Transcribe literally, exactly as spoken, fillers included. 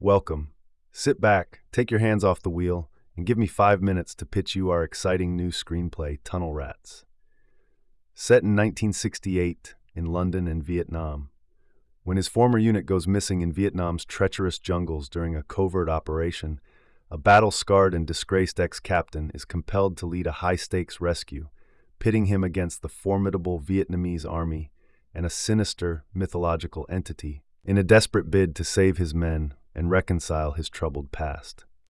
Welcome. Sit back, take your hands off the wheel, and give me five minutes to pitch you our exciting new screenplay, Tunnel Rats. Set in nineteen sixty-eight in London and Vietnam, when his former unit goes missing in Vietnam's treacherous jungles during a covert operation, a battle-scarred and disgraced ex-captain is compelled to lead a high-stakes rescue, pitting him against the formidable Vietnamese army and a sinister mythological entity in a desperate bid to save his men and reconcile his troubled past.